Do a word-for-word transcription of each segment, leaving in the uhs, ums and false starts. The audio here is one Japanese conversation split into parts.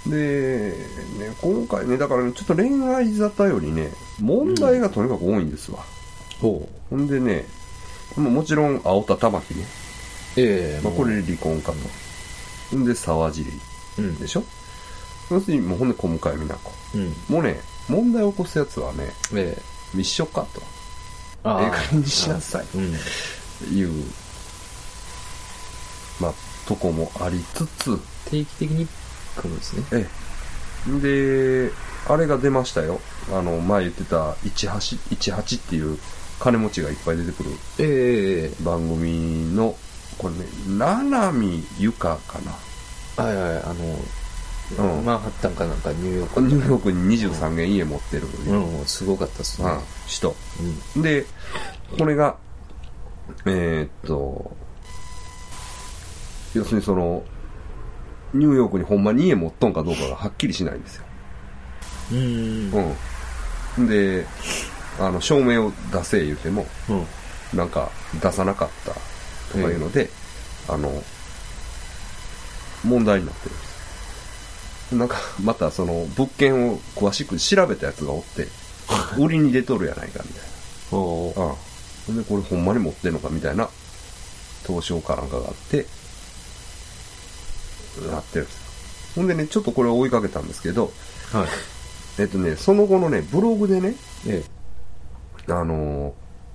で、ね、今回ね、だからね、ちょっと恋愛沙汰よりね、問題がとにかく多いんですわ。 うん、ほほんでね、もちろん青田玉木ね。 ええー、 まあ、これ離婚かと。ほんで沢尻でしょ。うん、要するにもうほんで小向井美奈子。うん、もうね、問題を起こすやつはね、えー、一緒かと。ええ加減にしなさい。うん、いう、まあ、とこもありつつ。 定期的に来るんですね。 ええ。で、あれが出ましたよ。あの、前言ってたいちはち、いちはちっていう金持ちがいっぱい出てくる。ええ。番組の、これね、七海由香かな。はいはい、あの、うん、マンハッタンかなんかニューヨーク。 ニューヨークににじゅうさんけん家持ってる。 うん、うん、すごかったっすね。うん、 人。うん、で、これが、えー、っと、要するにその、ニューヨークにほんまに家持っとんかどうかがはっきりしないんですよ。うーん。うん。で、あの、証明を出せ言うても、うん、なんか出さなかったとかいうので、あの、問題になってるんです。なんか、またその、物件を詳しく調べたやつがおって、売りに出とるやないかみたいな。おう。うん。で、これほんまに持ってんのかみたいな、投資かなんかがあって、なってるんですよ。ほんでね、ちょっとこれを追いかけたんですけど、はい。えっとね、その後のね、ブログでね、ええ、あの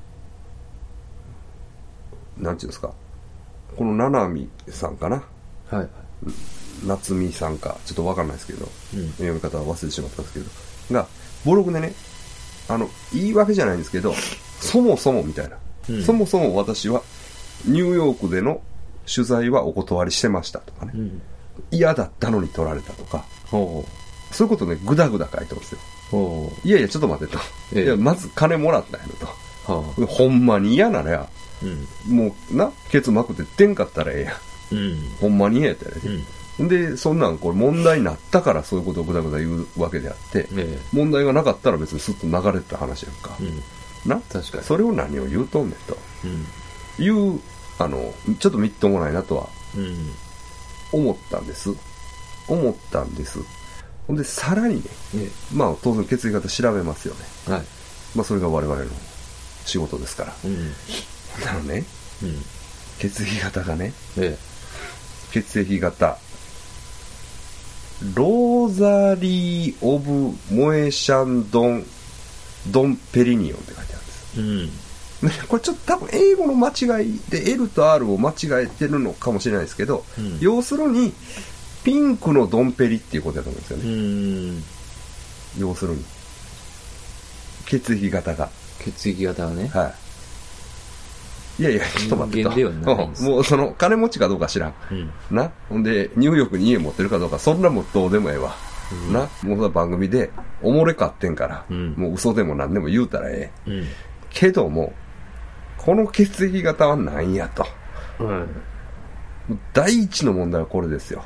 ー、なんていうんですか、この七海さんかな、はい。夏美さんか、ちょっとわかんないですけど、うん、読み方は忘れてしまったんですけど、が、ブログでね、あの、言い訳じゃないんですけど、そもそもみたいな、うん、そもそも私は、ニューヨークでの取材はお断りしてましたとかね、うん、嫌だったのに取られたとか、ほう、そういうことね、ぐだぐだ書いてますよ。ほう、いやいや、ちょっと待ってと。ええ、いや、まず金もらったんやろと。はあ、ほんまに嫌なら、うん、もうな、ケツまくって出んかったらええやん。うん、ほんまに嫌やったらね。うん、で、そんなんこれ問題になったからそういうことをぐだぐだ言うわけであって、ええ、問題がなかったら別にスッと流れてた話やんか。うん、な、確かに。それを何を言うとんねんと。うん、いう、あの、ちょっとみっともないなとは、うん、思ったんです。思ったんです。ほんで、さらにね、ええ、まあ当然血液型調べますよね。はい。まあそれが我々の仕事ですから。うん。なのね、うん、血液型がね、ええ、血液型、ローザリー・オブ・モエシャンドン・ドン・ペリニオンって書いてあるんです。うん。これちょっと多分英語の間違いで L と R を間違えてるのかもしれないですけど、うん、要するに、ピンクのドンペリっていうことだと思うんですよね。うーん、要するに。血液型が。 血液型がね。はい。 いやいや、ちょっと待ってと。人間ではないんです。もうその、金持ちかどうか知らん。うん、な。ほんで、ニューヨークに家持ってるかどうか、そんなもんどうでもええわ。うん、な。もうその番組で、おもれかってんから、うん、もう嘘でも何でも言うたらええ。うん、けども、この血液型は何やと。うん、第一の問題はこれですよ。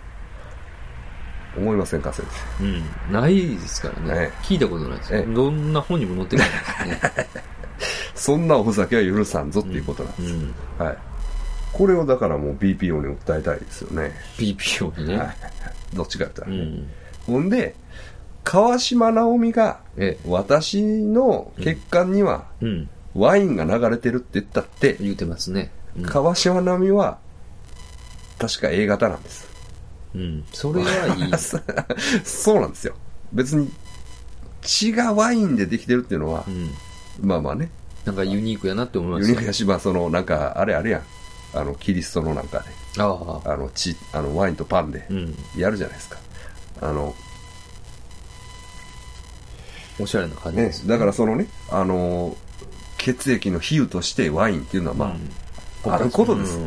思いませんか、先生。 うん。ないですからね。ええ、聞いたことないですよ。どんな本にも載ってないですね。 そんなおふざけは許さんぞっていうことなんです。うんうん、はい。これをだからもう ビーピーオー に訴えたいですよね。 ビーピーオー にね。はい。 どっちかやったらね。うん、ほんで、川島直美が、ええ、私の血管には、ワインが流れてるって言ったって、 言うてますね。 うん、川島直美は、確か A 型なんです。 うん、それはいい。 そうなんですよ。別に血がワインでできてるっていうのは、うん、まあまあね、 なんかユニークやなって思います。 ユニークやし、まあそのなんかあれあれやん、あのキリストのなんかね、ああの血、あのワインとパンでやるじゃないですか。うん、あのおしゃれな感じですね。 ね、だからそのね、あの血液の比喩としてワインっていうのはまあ、うん、あることです。うん、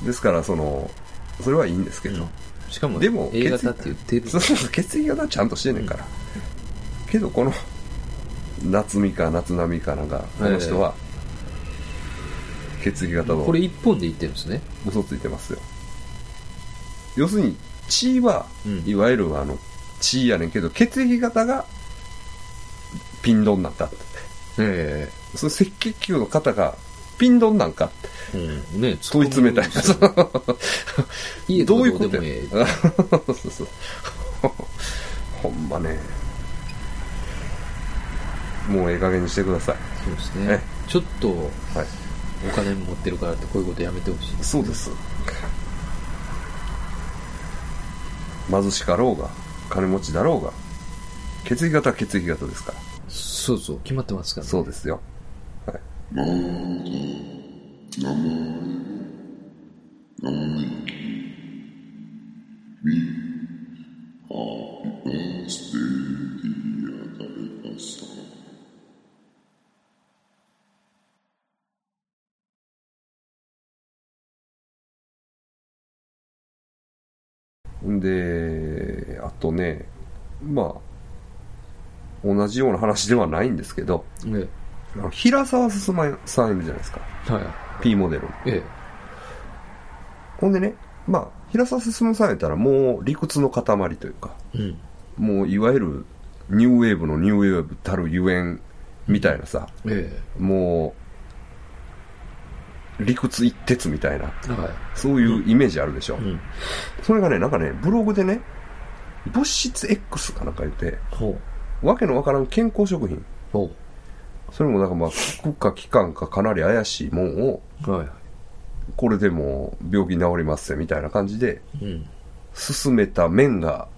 ですからそのそれはいいんですけど。うん、 しかもでも A 型って言ってる。 そうそうそう、血液型はちゃんとしてんねんから、うん、けどこの夏美か夏波かなんかこの人は血液型をこれ一本で言ってるんですね。 嘘ついてますよ。要するに血は、うん、いわゆるあの血やねんけど血液型がピンドンになったって、えー、その赤血球の型がピンドンなんかって、うんね、問い詰めたいな。どういうことや。そうそうもうええ加減にしてください。 そうですね。ちょっと、はい、お金持ってるからってこういうことやめてほしい、ね。 そうです。貧しかろうが金持ちだろうが血液型は血液型ですから。 そうそう、決まってますからね。 そうですよ。はい。で、あとね、まあ同じような話ではないんですけど、ええ、平沢進さんいるじゃないですか、はい、P モデル、ええ、ほんでね、まあ平沢進さんやったらもう理屈の塊というか、うん、もういわゆるニューウェーブのニューウェーブたるゆえんみたいなさ、ええ、もう理屈一徹みたいな、はい、そういうイメージあるでしょ、うんうん、それがね、なんかねブログでね物質 X かなんか言ってわけのわからん健康食品、それもなんかまあ効果期間かかなり怪しいもんを、はい、これでも病気治りますみたいな感じで進めた面が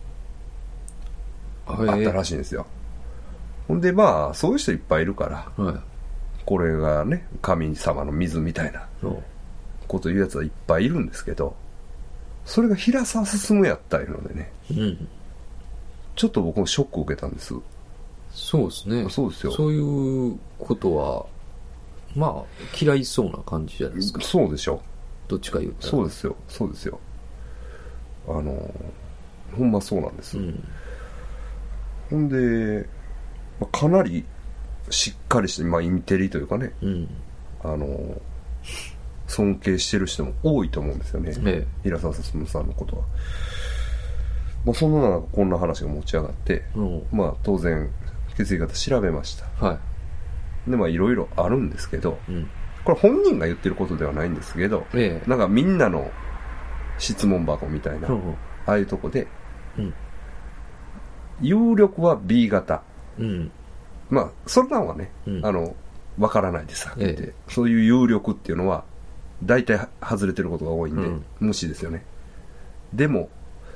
あったらしいんですよ。ほんでまあそういう人いっぱいいるから、はい、これがね神様の水みたいなこと言うやつはいっぱいいるんですけど、それが平沢進やったいうのでね、うん、ちょっと僕もショックを受けたんです。 そうですね。そうですよ。そういうことはまあ嫌いそうな感じじゃないですか。 そうでしょ。 どっちか言うと。 そうですよ。そうですよ。あのほんまそうなんです。うん、ほんで、まあ、かなりしっかりして、まあインテリというかね、うん、あの尊敬してる人も多いと思うんですよね。ええ、平沢進さんのことは。まあ、そんな中こんな話が持ち上がって、うん、まあ当然血液型調べました。はい。でまあいろいろあるんですけど、うん、これ本人が言ってることではないんですけど、ええ、なんかみんなの質問箱みたいな、うん、ああいうとこで、うん、有力は ビー 型。うん、まあそれらはね、うん、あのわからないですはっきり言って、ええ、そういう有力っていうのは大体外れてることが多いんで、うん、無視ですよね。でも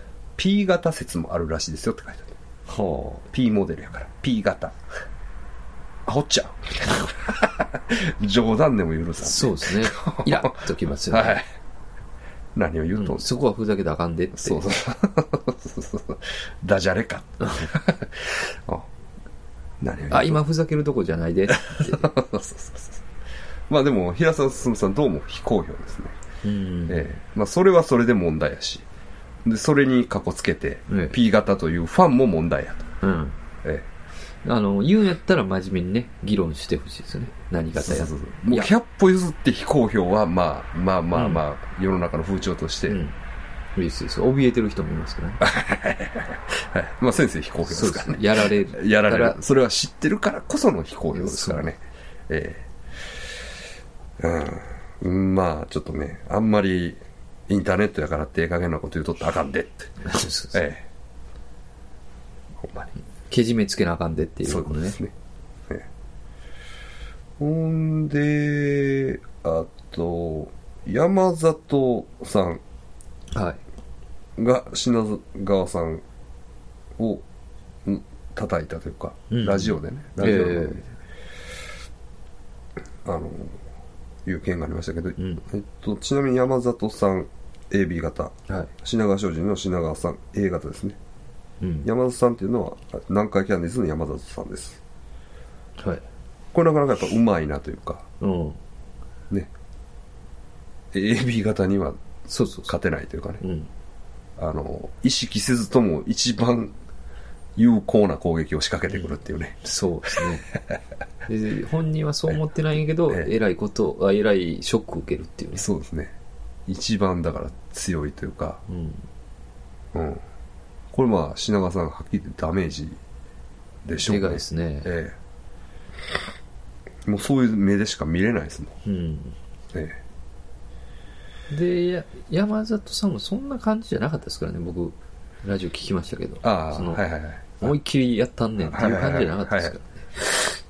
P 型説もあるらしいですよって書いてある。はあ、P モデルやから P 型アホっちゃう冗談でも許さん、ね、 そうですね。イラッときますよね。はい、 何を言うとん、 うん、そこはふざけたらあかんでって。そうそうそうダジャレかあ何を言うとん、あ今ふざけるとこじゃないでってそうそうそう。 まあでも平沢進さんどうも非公表ですね。うん、ええ、まあそれはそれで問題やし、でそれにかこつけて、ええ、P 型というファンも問題やと。うん、ええ、あの言うんやったら真面目にね議論してほしいですよね。何型や。そうそうそう。 もうひゃっぽ譲って非公表はまあまあまあまあ、うん、世の中の風潮として。うん、 いいです。怯えてる人もいますからね。 はい。まあ先生非公表ですからね。 やられる。 やられる。それは知ってるからこその非公表ですからね。ええ。うん、まあちょっとねあんまりインターネットやからってええ加減なこと言うとったらあかんでってそうそうそう、ええ、 ほんまにけじめつけなあかんでっていうことね。そうですね、ええ、 ほんであと山里さんが品川さんを叩いたというか、うん、ラジオでねラジオで、えー、あのいう件がありましたけど、うん、えっと、ちなみに山里さん エービー 型、はい、品川庄司の品川さん A 型ですね、うん、山里さんっていうのは南海キャンディーズの山里さんです、はい、これなかなかやっぱうまいなというか、うん、ね エービー 型には勝てないというかね、そうそうそう、うん、あの意識せずとも一番有効な攻撃を仕掛けてくるっていうね、 うん、そうですねで本人はそう思ってないんやけど、ええ、えらいことあえらいショックを受けるっていうね。 そうですね、一番だから強いというか、うん、うん、これまあ品川さんはっきり言ってダメージでしょうね。 でかいですね、ええ、もうそういう目でしか見れないですもん、うん、ええ、でや山里さんもそんな感じじゃなかったですからね。僕ラジオ聞きましたけど、 ああ、その、はいはいはい、 思いっきりやったんねんっていう感じじゃなかったですからね。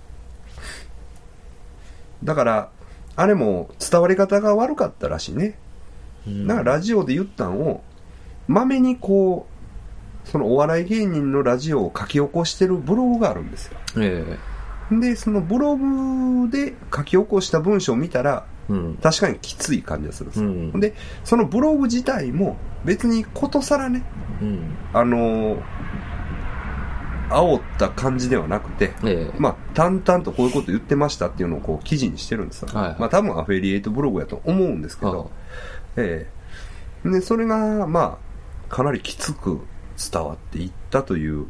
だからあれも伝わり方が悪かったらしいね、うん、だからラジオで言ったんをまめにこうそのお笑い芸人のラジオを書き起こしてるブログがあるんですよ、えー、でそのブログで書き起こした文章を見たら、うん、確かにきつい感じがするんですよ、うん、でそのブログ自体も別にことさらね、うん、あの煽った感じではなくて、ええ、まあ淡々とこういうこと言ってましたっていうのをこう記事にしてるんですよ、はいはい、まあ多分アフィリエイトブログやと思うんですけど、ええ、でそれがまあかなりきつく伝わっていったという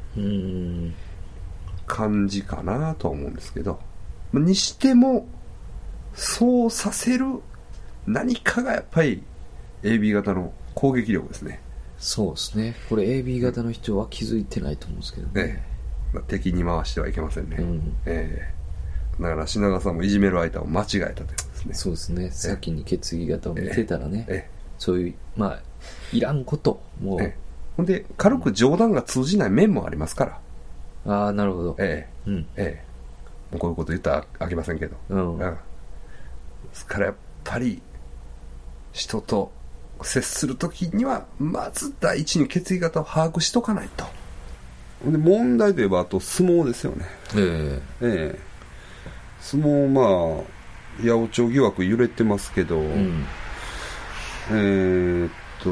感じかなとは思うんですけど、にしてもそうさせる何かがやっぱり エービー 型の攻撃力ですね。 そうですね。これ エービー 型の人は気づいてないと思うんですけどね、ええ、 まあ、敵に回してはいけませんね、うんええ、だから品川さんもいじめる相手を間違えたということですね。 そうですね、先に血液型を見てたらね、ええ、そういうまあいらんこともう、ええ、 ほんで軽く冗談が通じない面もありますから、 うん、ああなるほど、 ええうんええ、こういうこと言ったらあきませんけど、うんうん、ですからやっぱり人と接するときにはまず第一に血液型を把握しとかないと。で問題といえばあと相撲ですよね、えーえー、相撲まあ八百長疑惑揺れてますけど、うん、えー、っと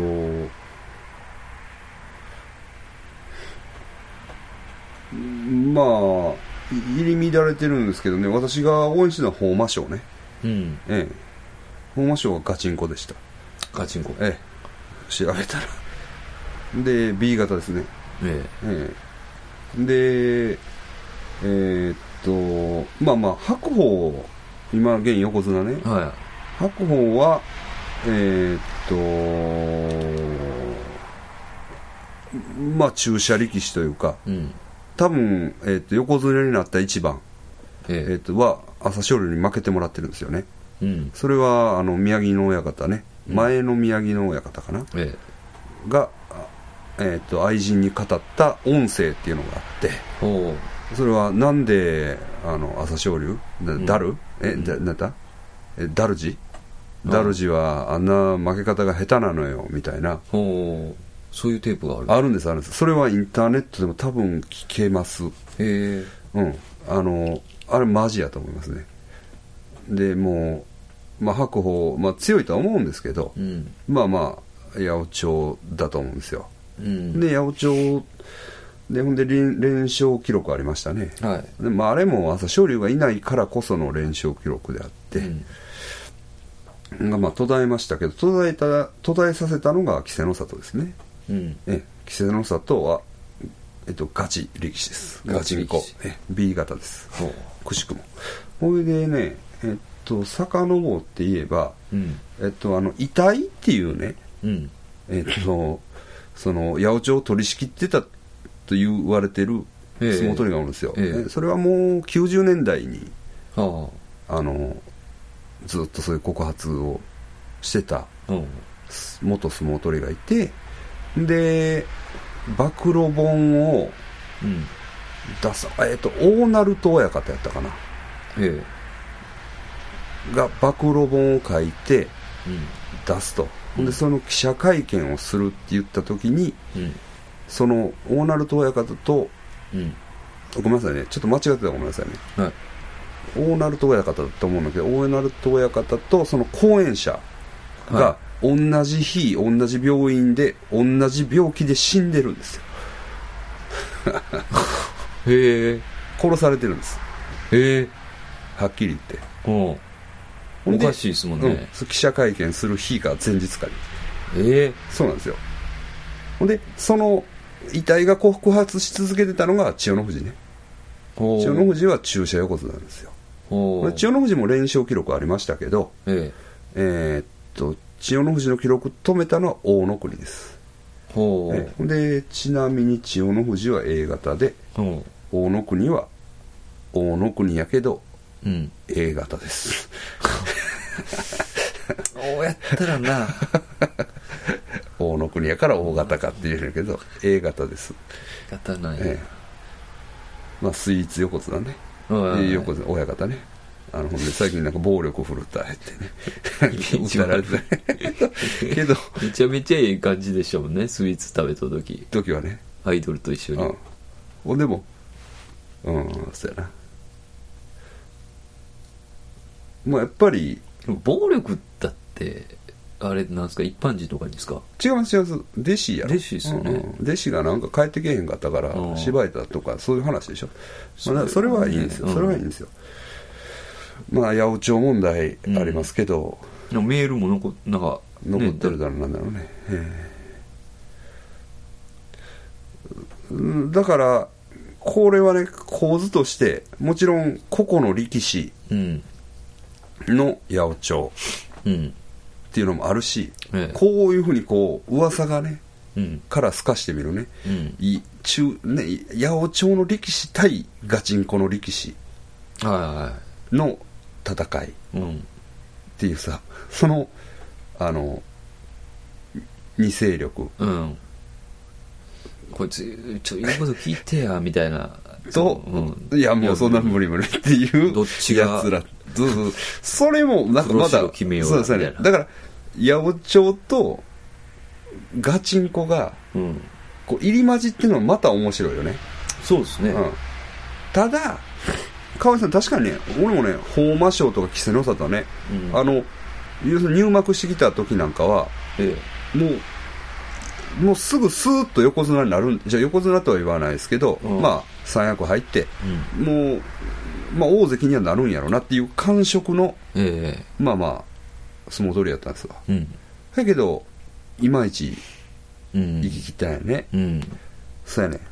まあ入り乱れてるんですけどね、私が応援してたのは豊真将ね、うんええ、豊真将はガチンコでした。 ガチンコ、 ええ、調べたらで B 型ですね、ええええ、でえー、っとまあまあ白鵬今現横綱ね、はい、白鵬はえー、っとまあ注射力士というか、うん、多分、えー、っと横綱になった一番、えー、えー、っとは朝青龍に負けてもらってるんですよね、うん、それはあの宮城野親方ね、前の宮城の親方かな、ええ、が、えー、と愛人に語った音声っていうのがあって、それはなんであの朝青龍ダル、うん、え、うん、だなんだえダルジダルジはあんな負け方が下手なのよみたいな、 そういうテープがあるあるんですあるんです。それはインターネットでも多分聞けます。へえ、うん、あのあれマジやと思いますね。でもうまあ、白鵬、まあ、強いとは思うんですけど、うん、まあまあ八百長だと思うんですよ、うん、で八百長でほんで 連, 連勝記録ありましたね、はい、でまあ、あれも朝青龍がいないからこその連勝記録であって、うん、まあ途絶えましたけど途絶えた途絶えさせたのが稀勢の里ですね、うん、え稀勢の里は、えっと、ガチ力士です。ガチンコ B 型です。くしくもほいでね、えっと遡って言えば、うん、えっとあの遺体っていうね、うん、えっとその八百長を取り仕切ってたと言われてる相撲取りがあるんですよ、えーえー、それはもうきゅうじゅうねんだいに、はあ、あのずっとそういう告発をしてた元相撲取りがいて、で暴露本を出す、うん、えっと大鳴門親方やったかな、ええ、が暴露本を書いて出すと、うん、でその記者会見をするって言った時に、うん、その大鳴門親方と、うん、ごめんなさいねちょっと間違ってたらごめんなさいね、はい、大鳴門親方だと思うんだけど大鳴門親方とその講演者が同じ日同じ病院で同じ病気で死んでるんですよへえ、殺されてるんです。へえ、はっきり言って、おおかしいですもんね、 うん、記者会見する日が前日かに、 ええ、 そうなんですよ。ほんでその遺体が告発し続けてたのが千代の富士ね。千代の富士は注射横綱なんですよ。千代の富士も連勝記録ありましたけど、えええー、っと千代の富士の記録止めたのは大野国です。ほう、でちなみに千代の富士は A 型で、大野国は大野国やけど、うん、A 型ですどうやったらな大野国やから大型かって言えるけど A 型です。 型なんや、 ええ、まあスイーツ横綱ね、横綱親方ね、 あのほんで最近なんか暴力振るったってね訴えられてけどめちゃめちゃいい感じでしょうね、スイーツ食べた時時はね、 アイドルと一緒に。 うん、でもうんそうやな、まあやっぱり暴力だってあれなんですか、一般人とかにですか？ 違います違います、弟子やろ。 弟子ですよね、 うん、弟子がなんか帰ってけへんかったから芝居だとかそういう話でしょ。まあ、それはいいんですよ、それはいいんですよ。まあ八百長問題ありますけど、 うん、メールも残なんか、 ね、残ってるだろうなんだろうね、えー、だからこれはね構図としてもちろん個々の力士の八百長、うんっていうのもあるし、ええ、こういうふうにこう噂がね、うん、から透かしてみるね、うん、い中ね八百長の力士対ガチンコの力士の戦いっていうさ、そのあの二勢力、うん、 こいつちょ言うこと聞いてやみたいなと、うん、いやもうそんな無理無理っていうどっちがやつらそうそうそれもなんかまだ決めようそうですね、だから八百長とガチンコが、うん、こう入り混じってるのはまた面白いよね。 そうですね、うん、 ただ川合さん確かにね、俺もね法魔将とか稀勢の里ね、うん、あの要するに入幕してきた時なんかは、ええ、もうもうすぐスーッと横綱になるんじゃ横綱とは言わないですけど、うん、まあ三役入って、うん、もう、まあ、大関にはなるんやろうなっていう感触の、ええ、まあまあ相撲取りやったんですわ、うん、だけどいまいち生き切ったんやね、うん、そうやね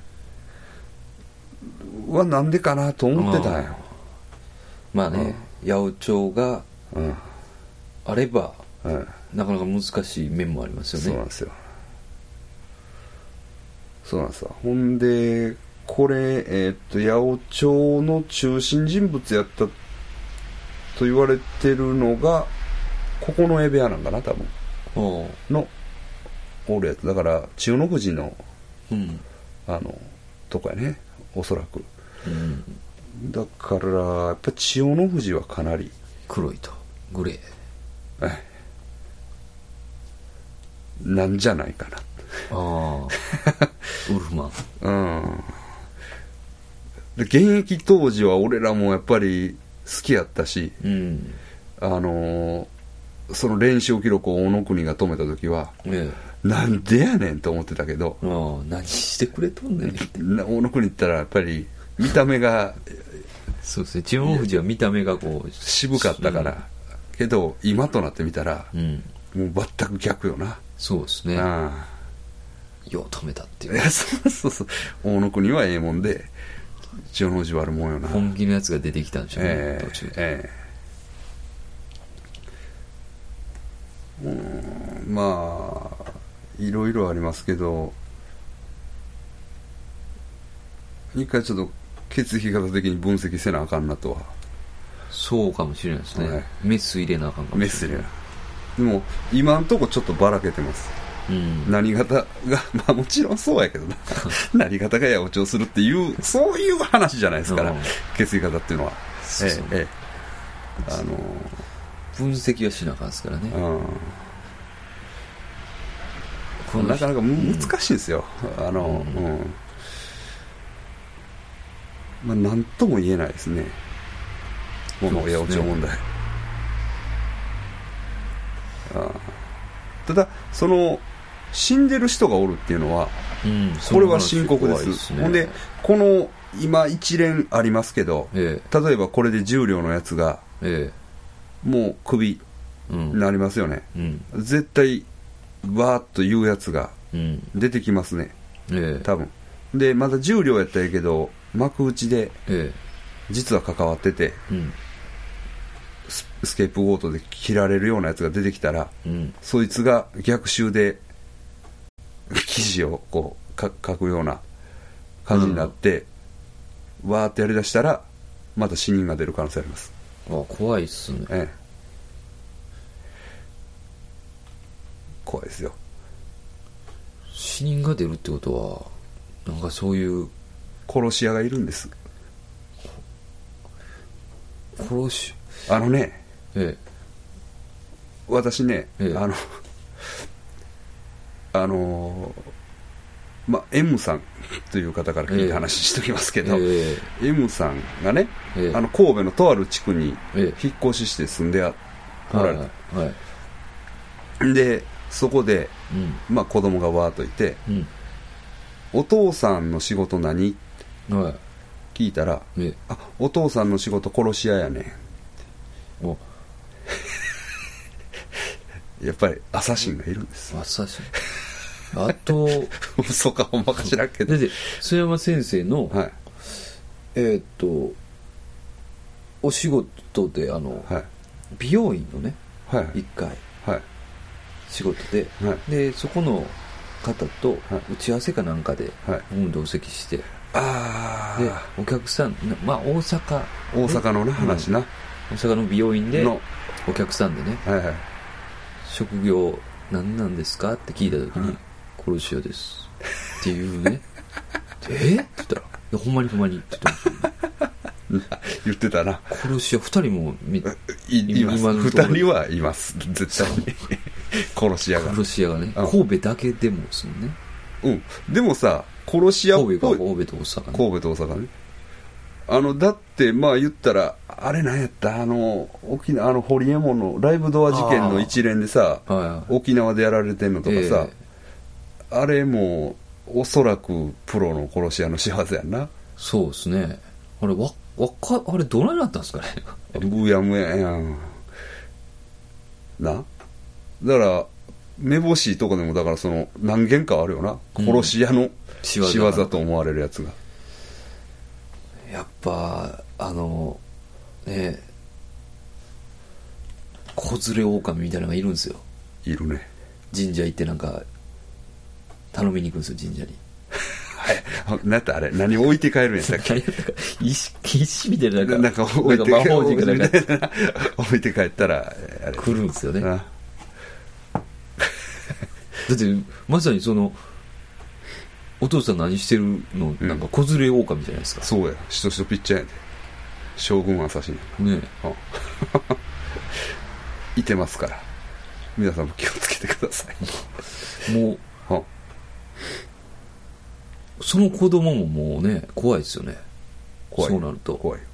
はなんでかなと思ってたんよ。 まあね、うん、八百長があれば、うん、なかなか難しい面もありますよね。 そうなんですよ、そうなんですよ。ほんでこれ、えー、っと八百長の中心人物やったと言われてるのがここの江部屋なんかな多分のおるやつだから千代の富士の、うん、あのとかやねおそらく、うん、だからやっぱ千代の富士はかなり黒いとグレーなんじゃないかな。 あウルフマン、うん、 で現役当時は俺らもやっぱり好きやったし、うん、あのーその連勝記録を大野国が止めた時は、ええ、なんでやねんと思ってたけど、 ああ何してくれとんねんって大野国行ったらやっぱり見た目がそうですね、千代の富士は見た目がこう渋かったから、うん、けど今となってみたら、うん、もう全く逆よな。 そうですね、あよう止めたっていう。いやそうそうそう、大野国はええもんで千代の富士はあるもんよな。 本気のやつが出てきたんでしょうね、えー、途中で、えーうん、まあいろいろありますけど一回ちょっと血液型的に分析せなあかんなとは。 そうかもしれないですね、はい、メス入れなあかんかもしれない。メス入れなでも今んとこちょっとばらけてます、うん、何型がまあもちろんそうやけどな何型が八百長するっていうそういう話じゃないですから、うん、血液型っていうのはそうそう、ええええ、あのー分析はしなあかんですからね、 うん、なかなか難しいですよ、うん、あの、うんうんまあ、なんとも言えないですねこの八百長問題、あただその死んでる人がおるっていうのは、うん、これは深刻です。ほんでこの今一連ありますけど、ええ、例えばこれで十両のやつが、ええもうクビになりますよね、うんうん、絶対わーっと言うやつが出てきますね、うん、多分でまだ十両やったらいいけど幕内で実は関わってて、うん、ス, スケープゴートで切られるようなやつが出てきたら、うん、そいつが逆襲で記事をこう書くような感じになって、うん、わーってやりだしたらまた死人が出る可能性あります。 あ怖いっすね、ええ、 怖いですよ。 死人が出るってことはなんかそういう殺し屋がいるんです。 殺しあのね、 ええ、 私ね、 ええ、 あのあのまあ M さんという方から聞いた話しときますけど、ええ、M さんがね、ええ、あの神戸のとある地区に引っ越しして住んであおられた、はいはい、でそこで、うん、まあ子供がわーっといて、うん、お父さんの仕事何って聞いたら、はい、あ、お父さんの仕事殺し屋やねんっておやっぱりアサシンがいるんです。 アサシンあと嘘かほんまか知らんけど、 で須山先生の、はい、えー、っとお仕事であの、はい、美容院のね、はい、いっかい、はい、仕事で、はい、でそこの方と打ち合わせかなんかで、はい、僕も同席して、あでお客さん、まあ大阪大阪のね話な、うん、 大阪の美容院でお客さんでね、はいはい、職業何なんですかって聞いた時に、はい、殺し屋ですっていうねえって言ったら、いやほんまにほんまにって言ってました言ってたな。 殺し屋ふたりもみい, いますふたりはいます絶対に殺し屋が殺し屋がね、うん、神戸だけでもですもんね。 うんでもさ殺し屋っぽい神戸が神戸と大阪ね神戸と大阪ねあのだってまあ言ったらあれなんやったあの沖縄あのホリエモンのライブドア事件の一連でさ、はいはい、沖縄でやられてんのとかさ、えー、あれもおそらくプロの殺し屋の仕業やんな。 そうですね。あれわわかあれどないなったんですかねむやむややんな。だからめぼしいとこでもだからその何件かあるよな、うん、殺し屋の仕業と思われるやつが。 やっぱあのね子連れ狼みたいなのがいるんですよ。 いるね。 神社行ってなんか頼みに行くんですよ神社にはい、なんやったあれ何置いて帰るんやったっけ石, 石みたいななんか置いて魔法陣がなんか置いて帰ったらあれ来るんですよね。あだってまさにそのお父さん何してるの、うん、なんか子連れ狼じゃないですか。 そうやしとしとピッチャーやで将軍アサシンねえいてますから皆さんも気をつけてくださいもうその子供ももうね怖いですよね。怖い。そうなると怖い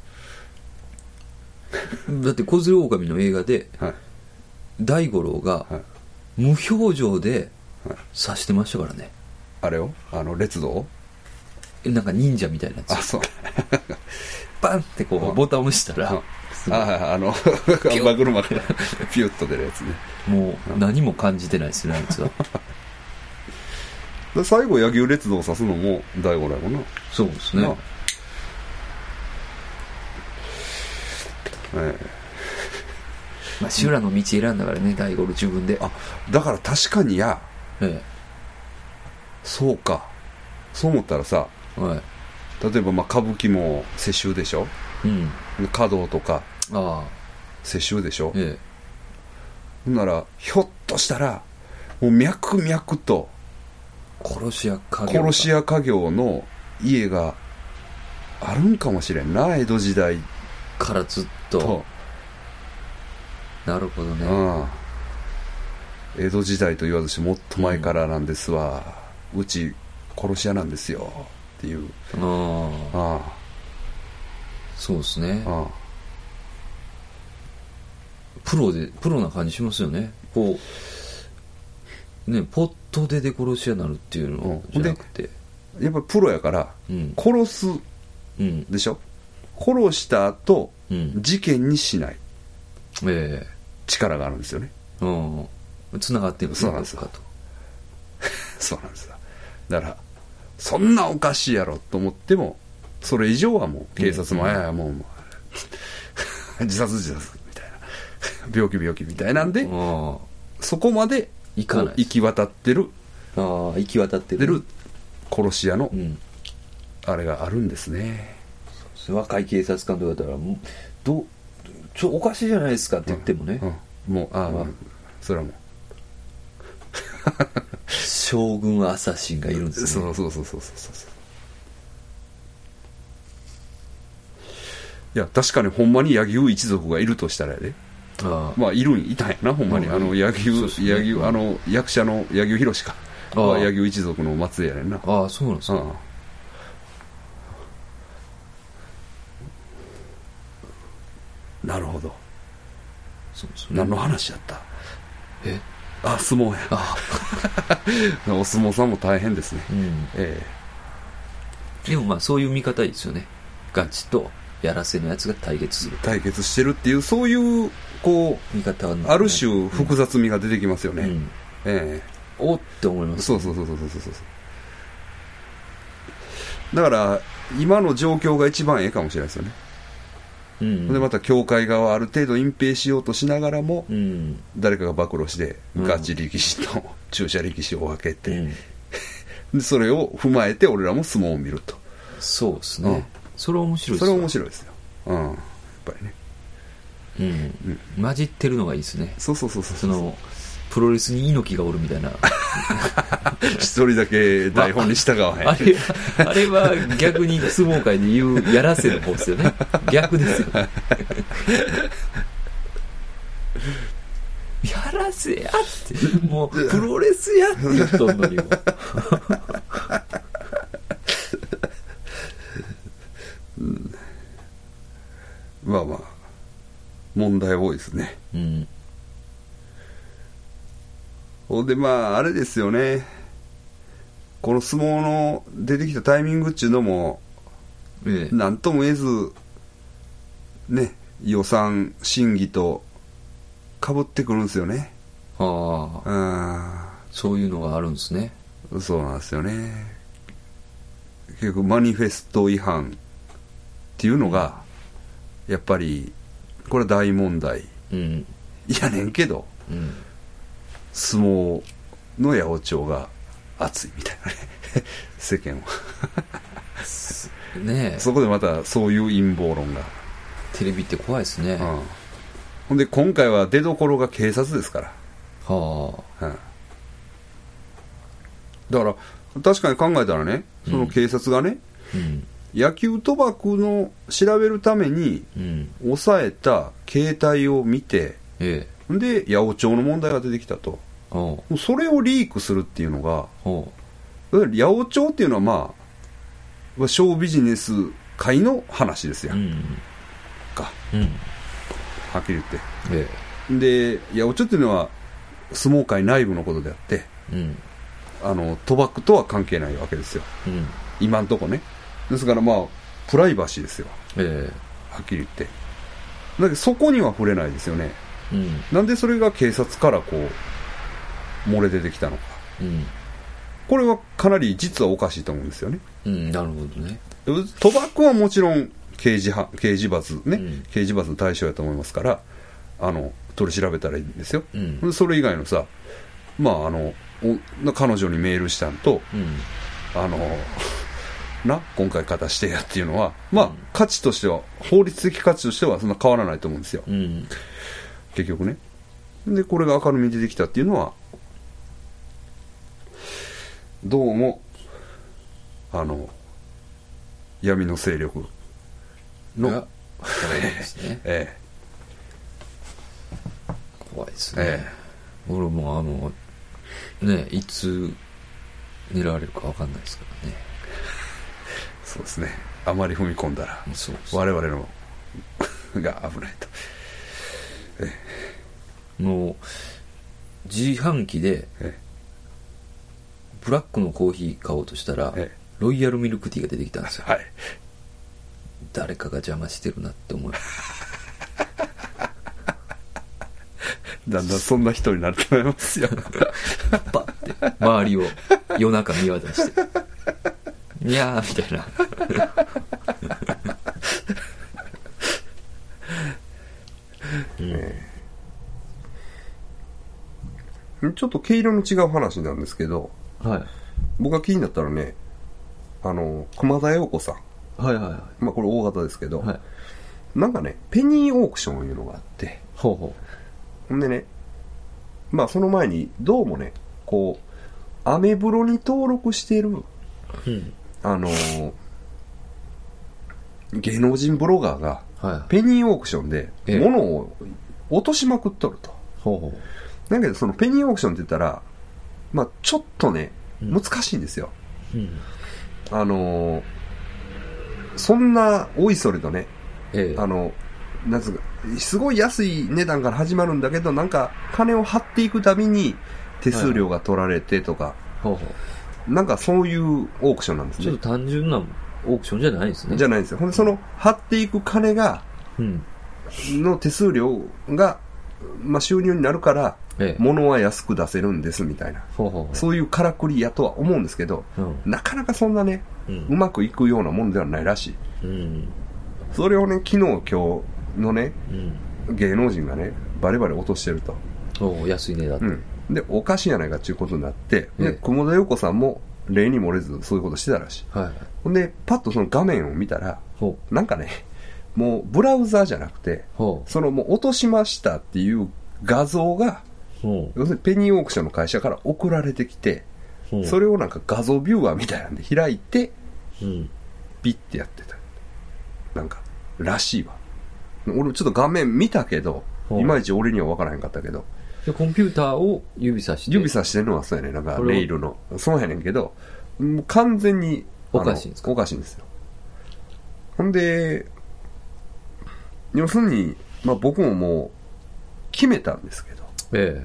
だって子連れ狼の映画で、はい、大五郎が無表情で刺してましたからね。 あれをあの列道なんか忍者みたいなやつ。 あそうバンってこうボタンを押したら、 うん、ああのバグルマからピュッと出るやつね。 もう何も感じてないですねあいつは最後野球列道を指すのも大五郎やもんな。 そうですね。ええ、まあ修羅の道選んだからね大五郎自分で。 あだから確かにや、ええ、そうかそう思ったらさ、はい、例えばまあ歌舞伎も世襲でしょ、うん、華道とかあ世襲でしょ、ええ、ほんならひょっとしたらもう脈々と殺し屋家業殺し屋家業の家があるんかもしれんな江戸時代からずっと。なるほどね。ああ江戸時代と言わずしてもっと前からなんですわ、うん、うち殺し屋なんですよっていう。ああそうですね。ああプロでプロな感じしますよね。こうねポットでで殺し屋になるっていうのじゃなくて、 うん、やっぱりプロやから、うん、殺すでしょ、うん、殺した後、うん、事件にしない、えー、力があるんですよね。 つながってるんですか。そうなんですよそうなんですよ。だからそんなおかしいやろと思ってもそれ以上はもう警察も、うん、いやいやもう、もう自殺自殺みたいな病気病気みたいなんでそこまで行かない行き渡ってるあ行き渡ってる殺し屋の、うん、あれがあるんですね。 そう若い警察官とかだったらもうどうちょおかしいじゃないですかって言ってもね、うんうん、もうああ、まあ、それはもう将軍アサシンがいるんですね。そうそうそうそうそうそう。 いや確かにほんまに柳生一族がいるとしたらやで、あまあいるんいたんやなほんまに、うん、あの柳生、ね、柳生あの役者の柳生博かは柳生一族の末裔やねんな。 ああそうなんですか。ああなるほど。 そうですね、 何の話やった。 えあ相撲や。あお相撲さんも大変ですね、うんええ、でもまあそういう見方いいですよね。ガチとやらせのやつが対決する対決してるっていうそういうこう見方、ね、 ある種複雑味が出てきますよね、うんうんええ、おって思います、ね、 そうそうそうそうそうそうだから今の状況が一番ええかもしれないですよね、うんうん、でまた協会側ある程度隠蔽しようとしながらも、うん、誰かが暴露してガチ力士と注射力士を分けて、うん、でそれを踏まえて俺らも相撲を見ると。 そうですね、うん、それ面白いですよ。それ面白いですよ、うん、やっぱりね、 うんうん、混じってるのがいいですね。 そうそうそうそうそのプロレスに猪木がおるみたいな一人だけ台本に従わへん、まあ、 あれあれは逆に相撲界で言うやらせの方ですよね。逆ですよやらせやってもうプロレスやって言っとんのにもうん、まあまあ問題多いですね。うんほんでまああれですよね、この相撲の出てきたタイミングっていうのも、ええ、なんとも言えずね予算審議とかぶってくるんですよね。 ああ、そういうのがあるんですね。 そうなんですよね。結局マニフェスト違反っていうのがやっぱりこれは大問題、うん、やねんけど、うん相撲の八百長が熱いみたいなね世間はねえ、そこでまたそういう陰謀論が。 テレビって怖いですね、うん、 ほんで今回は出どころが警察ですから。はあ、うん、だから確かに考えたらね、その警察がね、うん、野球賭博の調べるために抑えた携帯を見て、ええ、で八百長の問題が出てきたと。それをリークするっていうのが、八百長っていうのはまあショービジネス界の話ですや、うん、か、うん、はっきり言って、ええ、で八百長っていうのは相撲界内部のことであって、うん、あの賭博とは関係ないわけですよ、うん、今んとこね。ですからまあプライバシーですよ、ええ、はっきり言って。だけどそこには触れないですよね、うん、なんでそれが警察からこう漏れ出てきたのか、うん、これはかなり実はおかしいと思うんですよね、 うん、なるほどね。 賭博はもちろん刑事は刑事罰ね、うん、刑事罰の対象やと思いますからあの取り調べたらいいんですよ、うん、それ以外のさまああの彼女にメールしたんと、うん、あのな今回勝たしてやっていうのはまあ、うん、価値としては法律的価値としてはそんな変わらないと思うんですよ、うん、結局ね。でこれが明るみに出てきたっていうのはどうもあの闇の勢力の怖いですね、ええ、怖いですね、ええ、俺もあのねいつ狙われるか分かんないですからね。 そうですね、あまり踏み込んだらそうです、ね、我々のが危ないと、 ええ、もう自販機で、ええブラックのコーヒー買おうとしたら、ええ、ロイヤルミルクティーが出てきたんですよ、はい、誰かが邪魔してるなって思いだんだんそんな人になると思いますよパッて周りを夜中見渡してにゃーみたいなうん、ちょっと毛色の違う話なんですけど、はい、僕が気になったらね、あの熊田曜子さん、はいはいはい、まあこれ大型ですけど、はい、なんかねペニーオークションいうのがあって、ほうほう、ほんでね、まあその前にどうもねこうアメブロに登録している、うん、あの芸能人ブロガーが、 はい、ペニーオークションで物を落としまくっとると、ほうほう。だけどそのペニーオークションって言ったら、まあ、ちょっとね難しいんですよ、うん、あのー、そんなおいそれとね、ええ、あのなんつうかすごい安い値段から始まるんだけど、なんか金を張っていくたびに手数料が取られてとか、はいはい、ほうほう、なんかそういうオークションなんですね。 ちょっと単純なオークションじゃないですね。 じゃないんですよ。ほんでその張っていく金が、うん、の手数料が、まあ、収入になるから、ええ、物は安く出せるんですみたいな、ほうほうほう、そういうからくりやとは思うんですけど、うん、なかなかそんなね、うん、うまくいくようなもんではないらしい、うん、それをね昨日今日のね、うん、芸能人がねバリバリ落としてると、 お安い値だと、うん、 でおかしいやないかっていうことになって、ええ、で雲田陽子さんも例に漏れずそういうことしてたらしい、はい、ほんでパッとその画面を見たらなんかねもうブラウザーじゃなくてそのもう落としましたっていう画像が要するにペニーオークションの会社から送られてきて、それをなんか画像ビューアーみたいなんで開いて、うん、ピッてやってたなんからしいわ。俺ちょっと画面見たけどいまいち俺には分からへんかったけど、 でコンピューターを指さして指さしてるのはそうやね、なんかレイルのそうやねんけどもう完全におかしいんですか。 おかしいんですよ。ほんで要するに、まあ、僕ももう決めたんですけど、ええ、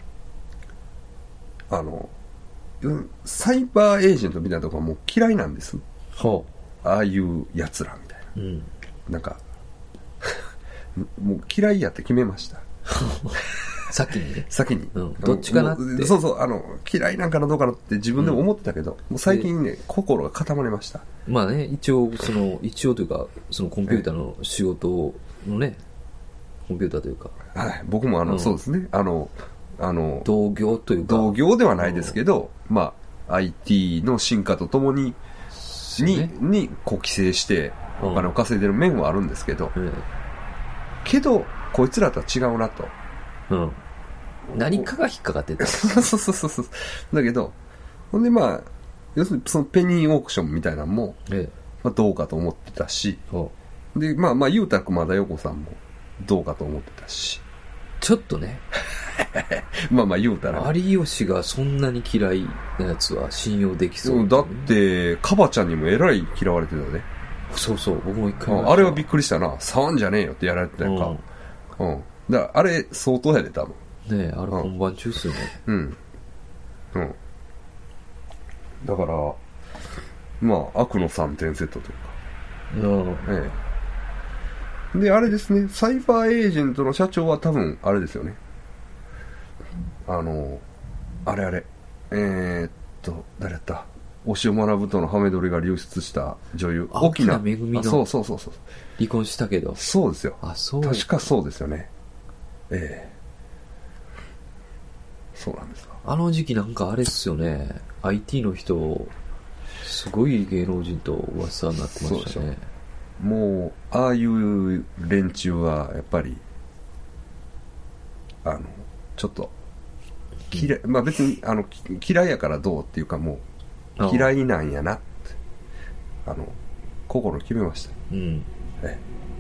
あのサイバーエージェントみたいなところはもう嫌いなんです。ほう、ああいうやつらみたいな、うん、なんかもう嫌いやって決めました先にね先に、 うん、どっちかなってそうそうあの嫌いなんかなどうかなって自分でも思ってたけど、うん、もう最近ね心が固まりました。 まあね一応その一応というかそのコンピューターの仕事のね、コンピューターというか、 はい、僕もあの、うん、そうですねあのあの同業というか同業ではないですけど、うん、まあ アイティー の進化とともにに、ね、にこう規制してお金を稼いでる面はあるんですけど、うん、けどこいつらとは違うなと、 うん、何かが引っかかってたそうそうそうそうだけどほんでまあ要するにそのペニーオークションみたいなのも、ええまあ、どうかと思ってたし、でまあまあゆうたくまだよこさんもどうかと思ってたし、 ちょっとねまあまあ言うたら有吉がそんなに嫌いなやつは信用できそう、 ね、だってカバちゃんにもえらい嫌われてたよね。 そうそう僕も一回あれはびっくりしたな。触んじゃねえよってやられてたやんか、うん、うん、だからあれ相当やで多分ねえあれ本番中っすよね。 うんうん、だからまあ悪のさんてんセットというか、うん、ええであれですねサイバーエージェントの社長は多分あれですよね、あのあれあれえー、っと誰やった押尾学とのハメ撮りが流出した女優沖縄めぐみのそうそうそうそう離婚したけどそうですよ。 あそう確かそうですよね。ええそうなんですか。 あの時期なんかあれっすよね アイティー の人すごい芸能人と噂になってましたね。 もうああいう連中はやっぱりあのちょっと嫌い、うん、まあ別にあの嫌いやからどうっていうかもう嫌いなんやなってあの心決めました、うん、ええ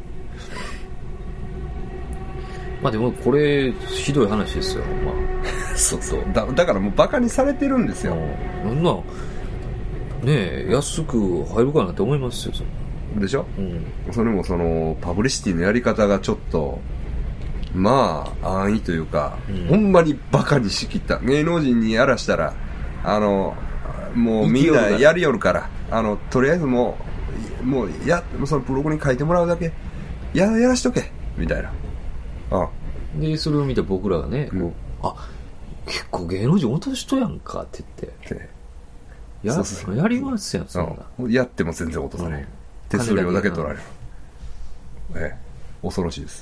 まあでもこれひどい話ですよ、まあ、そうそう だ, だからもうバカにされてるんですよ。 そんなねえ安く入るかなって思いますよそでしょ、うん、それもそのパブリシティのやり方がちょっとまあ安易というか、うん、ほんまにバカにしきった芸能人にやらしたらあのもうみんなやりよるからあのとりあえずもうもうやそのブログに書いてもらうだけ や, やらしとけみたいなあでそれを見た僕らがね、うん、あ結構芸能人落としとやんかって言ってや, そうそうやりますやんそんなやっても全然落とされる、うん、手数料だけ取られる、ええ、恐ろしいです。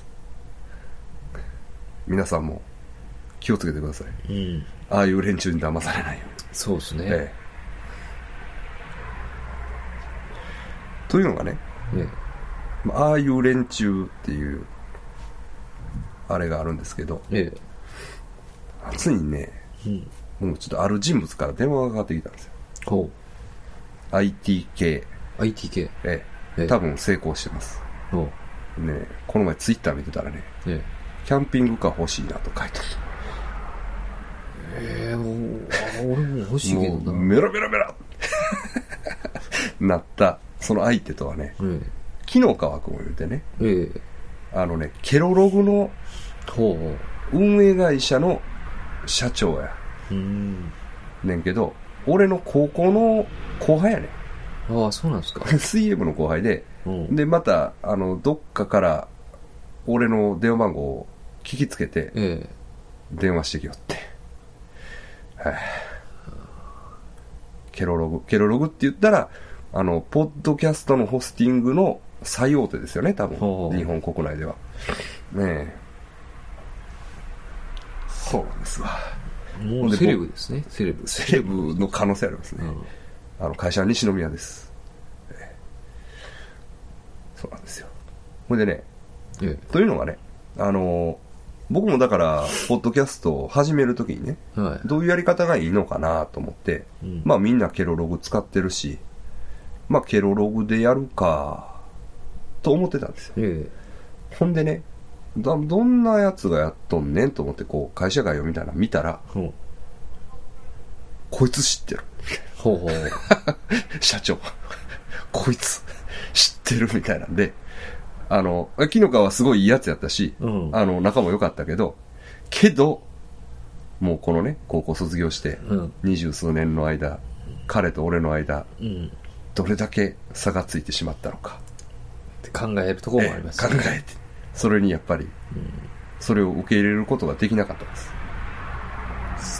皆さんも気をつけてください、うん、ああいう連中に騙されないように。 そうですね、 ええ、というのがね、ええ、ああいう連中っていうあれがあるんですけど、ええ、ついにね、うん、もうちょっとある人物から電話がかかってきたんですよ。ほう アイティー 系アイティー 系、 ええ、多分成功してます。ほうね、この前ツイッター見てたらね、ええ、キャンピングカー欲しいなと書いてある。 ええー、俺も欲しいけどな。 メラメラメラなったその相手とはね、ええ、木の川君を言うてね、ええ、あのねケロログの運営会社の社長や。うん。ねんけど、俺の高校の後輩やねん。ああ、そうなんですか。 水泳部の後輩で、うん、でまたあのどっかから俺の電話番号を聞きつけて、ええ、電話してきよって。はあ、ケロログケロログって言ったらあのポッドキャストのホスティングの最大手ですよね、多分日本国内ではねえ。そうなんですわ。 もうセレブですね。セレブセレブの可能性ありますね、うん、あの会社は西宮です、ええ、そうなんですよ。ほいでね、ええ、というのがね、あの僕もだからポッドキャストを始めるときにね、はい、どういうやり方がいいのかなと思って、うん、まあみんなケロログ使ってるし、まあケロログでやるかと思ってたんですよ、ええ、ほんでね、だどんなやつがやっとんねんと思ってこう会社概要みたいなの見たら、うん、こいつ知ってるほうほう社長こいつ知ってるみたいなんで、あの木の川はすごいいいやつやったし、うん、あの仲も良かったけどけどもうこのね高校卒業して二十数年の間、うん、彼と俺の間、うん、どれだけ差がついてしまったのかって考えるところもありますね。考えてそれにやっぱり、うん、それを受け入れることができなかったんです。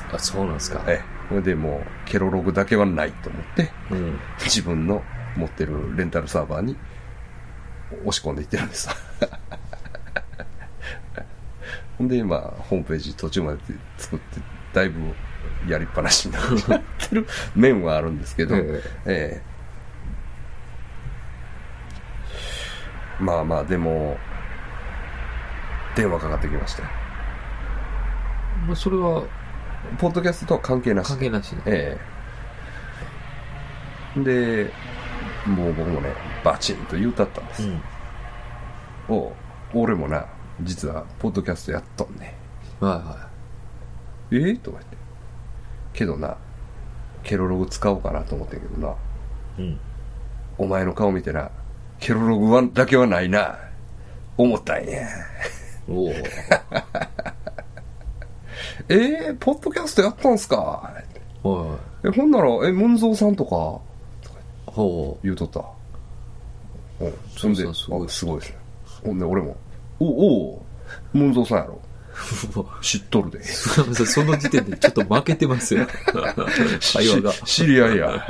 あ、そうなんですか。 ええ、それでもうケロログだけはないと思って、うん、自分の持ってるレンタルサーバーに押し込んでいってるんですほんでまあホームページ途中まで作ってだいぶやりっぱなしになってる面はあるんですけど、ええええ、まあまあでも電話かかってきましたよ。 まあ、それはポッドキャストとは関係なし。 関係なし、ね。 ええ。で、もう僕もね、バチンと言うたったんです。うん、お俺もな、実はポッドキャストやっとんね。はいはい。ええとか言って。けどな、ケロログ使おうかなと思ってんけどな。うん。お前の顔見てな、ケロログはだけはないな、思ったんや。おおえー、ポッドキャストやったんすか、はい、えほんならえムンゾーさんとかほう言うとった。おそんですごいすごいですね。ほんで俺もおおムンゾーさんやろ知っとるでその時点でちょっと負けてますよ会話が知り合いや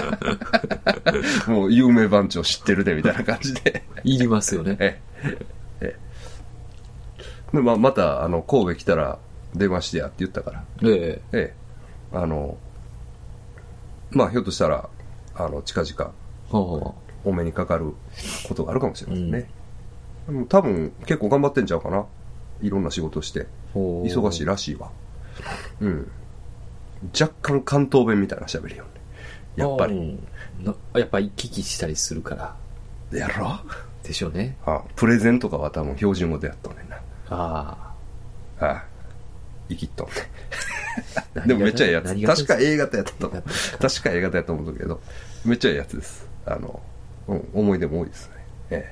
もう有名番長知ってるでみたいな感じで言いますよね。ええで、まあ、またあの神戸来たら電話してやって言ったから、ええええ、あのまあひょっとしたらあの近々お目にかかることがあるかもしれませんね、うん、多分結構頑張ってんちゃうかな、いろんな仕事して忙しいらしいわ。うん若干関東弁みたいな喋りよね、やっぱりやっぱり行き来したりするからやろでしょうね。 あプレゼンとかは多分標準語でやっとんねんな。 ああああ生きっとんねでもめっちゃええやつ、確か A 型やったと思う確か A 型やと思うけどめっちゃええやつです。あの、うん、思い出も多いですね、え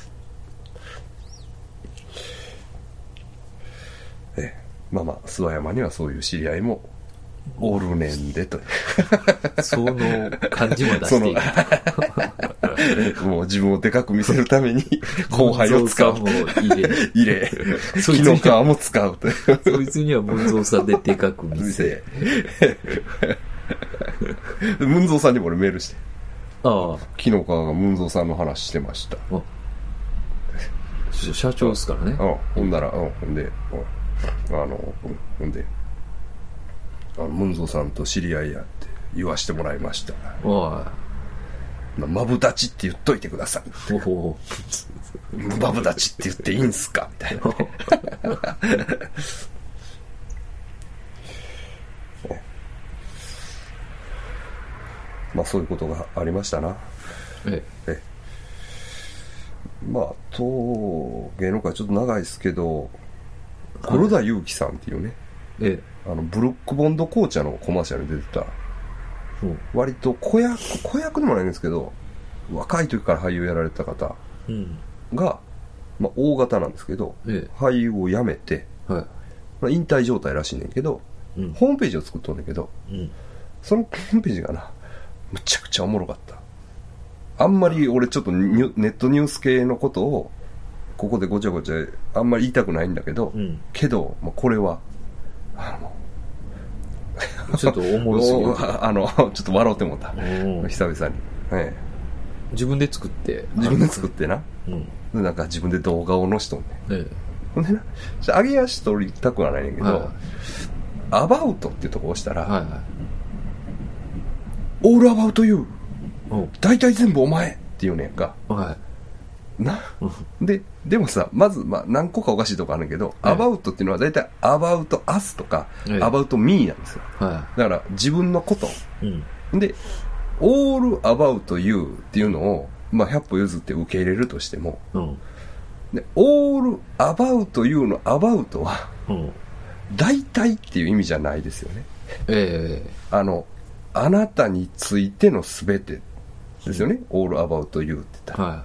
えええ、まあまあ諏訪山にはそういう知り合いもおるねんでとその感じも出していくもう自分をでかく見せるために後輩を使うも入れ入れ木の皮も使うとそいつには文蔵さんででかく見せ文蔵さんにも俺メールして、ああ木の皮が文蔵さんの話してました。あ社長ですからね。 ああほんなら、うん、ほんであの、うん、ほんであのムンゾーさんと知り合いやって言わしてもらいました。おいマブダチって言っといてください。おマブダチって言っていいんすかみたいなまあそういうことがありましたな。えええまあと芸能界ちょっと長いですけど、黒田裕樹さんっていうね、ええ、あのブルックボンド紅茶のコマーシャルに出てた、うん、割と子役子役でもないんですけど、若い時から俳優やられてた方が、うん、まあ、大型なんですけど、ええ、俳優を辞めて、はい、まあ、引退状態らしいねんけど、うん、ホームページを作っとんねんけど、うん、そのホームページがな、むちゃくちゃおもろかった。あんまり俺ちょっとネットニュース系のことをここでごちゃごちゃあんまり言いたくないんだけど、うん、けど、まあ、これはあのちょっとおもろすぎるあのちょっと笑うてもった久々に、ええ、 自分で作って自分で作ってな、うん、でなんか自分で動画を載しとんねん、ええ、ほんでな上げ足取りたくはないねんけど、はい、アバウトっていうとこ押したら、はいはい、オールアバウトユー大体全部お前っていうねんか、はい、なででもさ、まず、まあ、何個かおかしいとこあるんだけど、はい、アバウトっていうのは大体アバウトアスとか、はい、アバウトミーなんですよ、はい、だから自分のこと、うん、でオールアバウトユーっていうのを、まあ、ひゃっぽ譲って受け入れるとしても、うん、でオールアバウトユーのアバウトは、うん、大体っていう意味じゃないですよね、えー、あのあなたについての全てですよね、うん、all about you って言ったら、はい、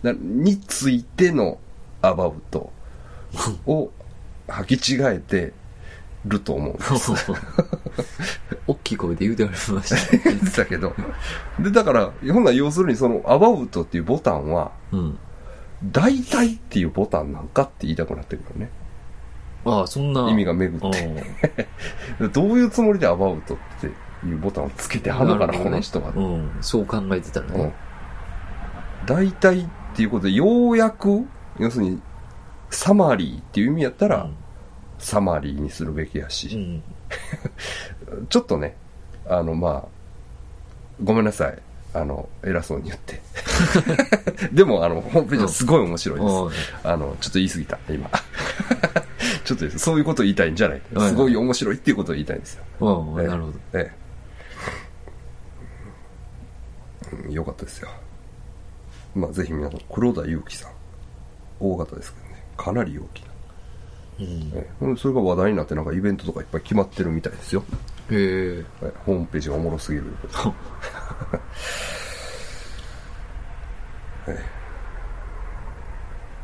だについての about を履き違えてると思うんです大きい声で言うてありました言ってたけど、でだからほんなら要するにその about っていうボタンは、うん、大体っていうボタンなんかって言いたくなってくるね。 ああ、そんな意味が巡ってどういうつもりで about っていうボタンをつけてはんのかな、この人は、 うん、そう考えてたらね、うん、 大体っていうことでようやく要するにサマリーっていう意味やったら、うん、サマリーにするべきやし、うん、ちょっとねあのまあごめんなさいあの偉そうに言ってでもあのホームページはすごい面白いです、うん、あのちょっと言い過ぎた今ちょっとそういうことを言いたいんじゃない、すごい面白いっていうことを言いたいんですよ、 うん、えー、なるほど、ええうん、よかったですよ。まあぜひ皆さん黒田裕樹さん大型ですけどね、かなり大きな、うん、えそれが話題になってなんかイベントとかいっぱい決まってるみたいですよ。 へえ、 ホームページがおもろすぎるええ